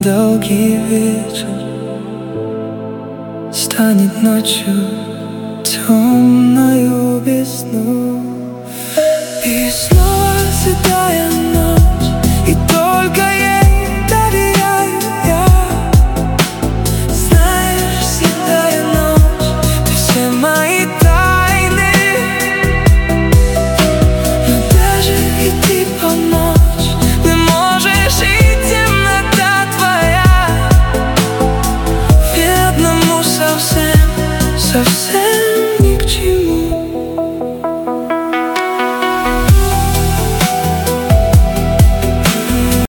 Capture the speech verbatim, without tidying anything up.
долгий вечер станет ночью темною весну. И снова седая ночь, и только ей доверяю я. Знаешь, седая ночь, ты все мои тайны. Но даже идти по ночь ты можешь, и темнота твоя. И одному совсем, совсем